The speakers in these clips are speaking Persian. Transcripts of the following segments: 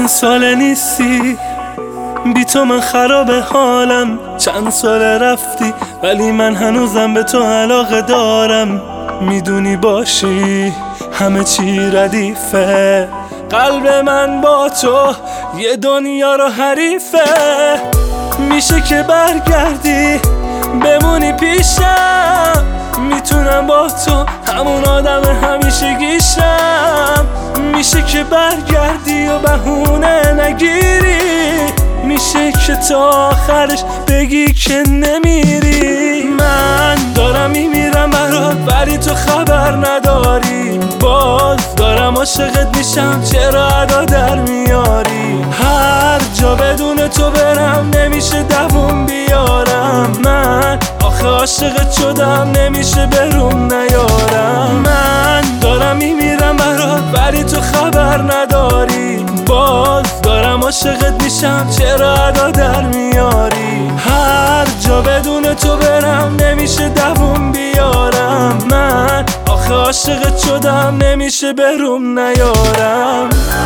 سال نیستی، بی تو من خراب حالم. چند سال رفتی ولی من هنوزم به تو علاقه دارم. میدونی باشی همه چی ردیفه، قلب من با تو یه دنیا رو حریفه. میشه که برگردی بمونی پیشم، میتونم با تو همون آدم همیشگیشم. میشه که برگردی و بهونه نگیری، میشه که تا آخرش بگی که نمیری. من دارم میمیرم برات ولی تو خبر نداری، باز دارم عاشقت میشم چرا ادا در میاری. هر جا بدون تو برم نمیشه دووم بیارم، من آخه عاشقت شدم نمیشه بروم نیارم. من دارم میمیرم برات ولی تو خبر نداری، باز دارم عاشقت میشم چرا ادا در میاری. هر جا بدون تو برم نمیشه دووم بیارم، من آخه عاشقت شدم نمیشه بروم نیارم.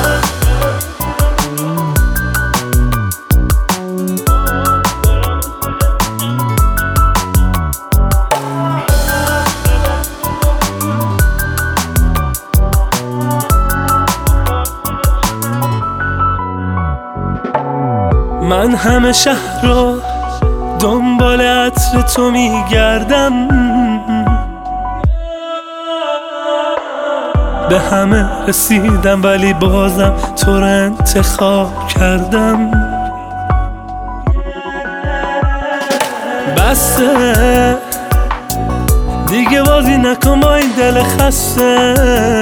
من همه شهر رو دنبال عطر تو میگردم، به همه رسیدم ولی بازم تو رو انتخاب کردم. بسه دیگه بازی نکن با این دل خسته،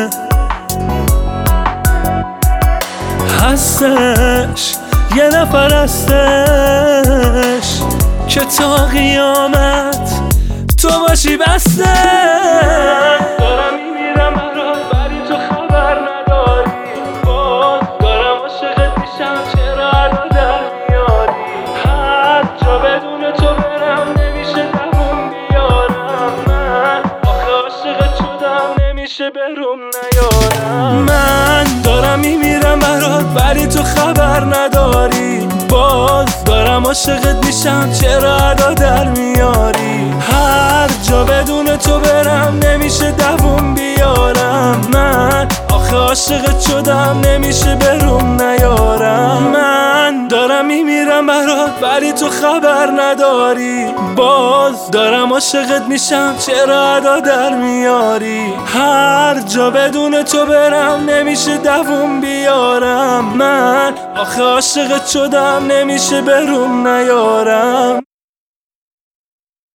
هستش یه نفر هستش که تا قیامت تو باشی بسته. دارم میمیرم برات ولی تو خبر نداری، باز دارم عاشقت میشم چرا ادا در میاری. هر جا بدون تو برم نمیشه دووم بیارم، من آخه عاشقت شدم نمیشه بروم نیارم. من دارم میمیرم برات ولی تو خبر نداری، باز دارم عاشقت میشم چرا ادا در میاری. هر جا بدون تو برم نمیشه دووم بیارم، من آخه عاشقت شدم نمیشه بروم نیارم. من دارم میمیرم برات ولی تو خبر نداری، باز دارم عاشقت میشم چرا ادا در میاری. هر جا بدون تو برم نمیشه دووم بیارم، من آخه عاشقت شدم نمیشه بروم نیارم.